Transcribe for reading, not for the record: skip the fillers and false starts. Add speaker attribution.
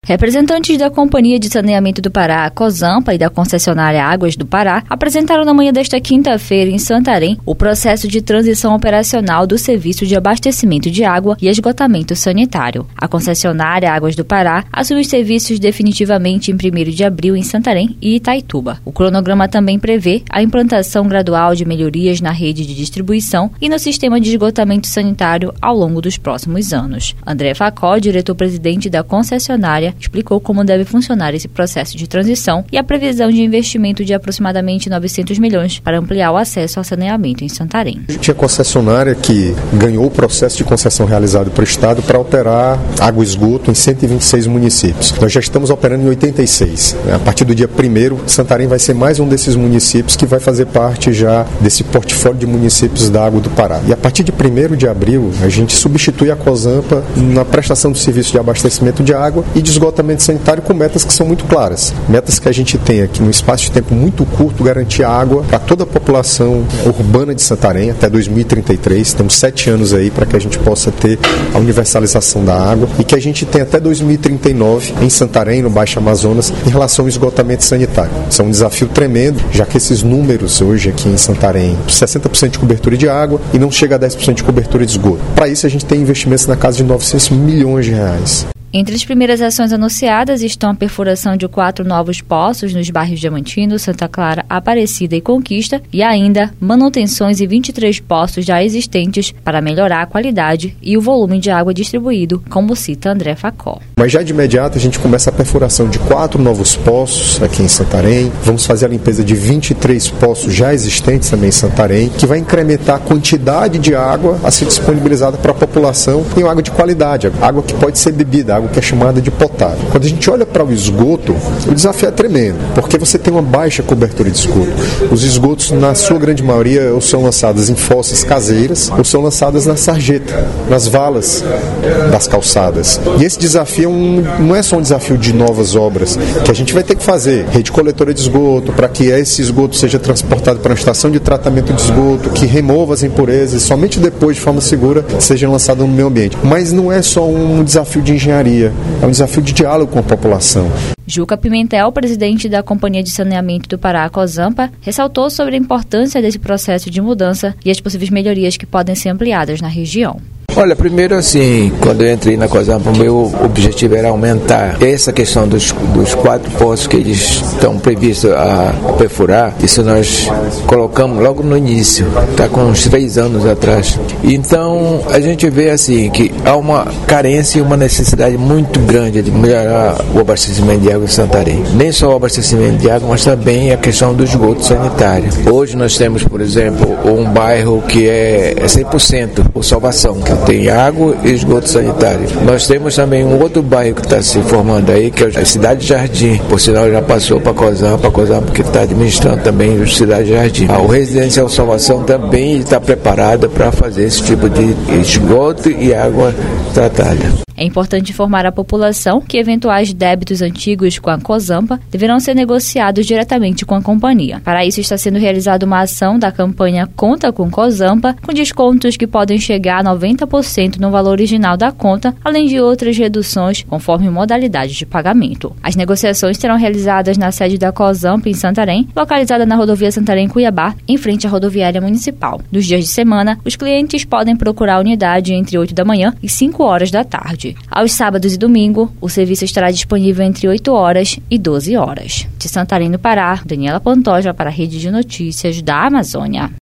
Speaker 1: Representantes da Companhia de Saneamento do Pará, Cozampa, e da concessionária Águas do Pará apresentaram na manhã desta quinta-feira em Santarém o processo de transição operacional do serviço de abastecimento de água e esgotamento sanitário. A concessionária Águas do Pará assume os serviços definitivamente em 1º de abril em Santarém e Itaituba. O cronograma também prevê a implantação gradual de melhorias na rede de distribuição e no sistema de esgotamento sanitário ao longo dos próximos anos. André Facó, diretor-presidente da concessionária, explicou como deve funcionar esse processo de transição e a previsão de investimento de aproximadamente 900 milhões para ampliar o acesso ao saneamento em Santarém.
Speaker 2: A gente é concessionária que ganhou o processo de concessão realizado pelo Estado para alterar água e esgoto em 126 municípios. Nós já estamos operando em 86. A partir do dia 1º, Santarém vai ser mais um desses municípios que vai fazer parte já desse portfólio de municípios da Água do Pará. E a partir de 1º de abril, a gente substitui a Cozampa na prestação do serviço de abastecimento de água e de esgotamento sanitário com metas que são muito claras. Metas que a gente tem aqui num espaço de tempo muito curto, garantir água para toda a população urbana de Santarém até 2033. Temos 7 anos aí para que a gente possa ter a universalização da água e que a gente tem até 2039 em Santarém, no Baixo Amazonas, em relação ao esgotamento sanitário. Isso é um desafio tremendo, já que esses números hoje aqui em Santarém, 60% de cobertura de água e não chega a 10% de cobertura de esgoto. Para isso a gente tem investimentos na casa de 900 milhões de reais.
Speaker 1: Entre as primeiras ações anunciadas estão a perfuração de 4 novos poços nos bairros Diamantino, Santa Clara, Aparecida e Conquista e ainda manutenções em 23 poços já existentes para melhorar a qualidade e o volume de água distribuído, como cita André Facó.
Speaker 2: Mas já de imediato a gente começa a perfuração de 4 novos poços aqui em Santarém. Vamos fazer a limpeza de 23 poços já existentes também em Santarém, que vai incrementar a quantidade de água a ser disponibilizada para a população em água de qualidade, água que pode ser bebida, água que é chamada de potável. Quando a gente olha para o esgoto, o desafio é tremendo, porque você tem uma baixa cobertura de esgoto. Os esgotos, na sua grande maioria, ou são lançados em fossas caseiras, ou são lançadas na sarjeta, nas valas das calçadas. E esse desafio não é só um desafio de novas obras, que a gente vai ter que fazer rede coletora de esgoto, para que esse esgoto seja transportado para uma estação de tratamento de esgoto, que remova as impurezas, e somente depois, de forma segura, seja lançado no meio ambiente. Mas não é só um desafio de engenharia, é um desafio de diálogo com a população.
Speaker 1: Juca Pimentel, presidente da Companhia de Saneamento do Pará, Cozampa, ressaltou sobre a importância desse processo de mudança e as possíveis melhorias que podem ser ampliadas na região.
Speaker 3: Olha, primeiro assim, quando eu entrei na Cozampa, o meu objetivo era aumentar essa questão dos 4 poços que eles estão previstos a perfurar. Isso nós colocamos logo no início, está com uns 3 anos atrás. Então, a gente vê assim que há uma carência e uma necessidade muito grande de melhorar o abastecimento de água em Santarém. Nem só o abastecimento de água, mas também a questão do esgoto sanitário. Hoje nós temos, por exemplo, um bairro que é 100% o Salvação, que tem água e esgoto sanitário. Nós temos também um outro bairro que está se formando aí, que é a Cidade Jardim. Por sinal, já passou para a Cozampa, que está administrando também a Cidade Jardim. O Residencial Salvação também está preparada para fazer esse tipo de esgoto e água tratada.
Speaker 1: É importante informar a população que eventuais débitos antigos com a Cozampa deverão ser negociados diretamente com a companhia. Para isso, está sendo realizada uma ação da campanha Conta com Cozampa, com descontos que podem chegar a 90% no valor original da conta, além de outras reduções conforme modalidade de pagamento. As negociações serão realizadas na sede da Cozampa em Santarém, localizada na rodovia Santarém-Cuiabá, em frente à rodoviária municipal. Nos dias de semana, os clientes podem procurar a unidade entre 8 da manhã e 5 horas da tarde. Aos sábados e domingo, o serviço estará disponível entre 8 horas e 12 horas. De Santarém, no Pará, Daniela Pantoja para a Rede de Notícias da Amazônia.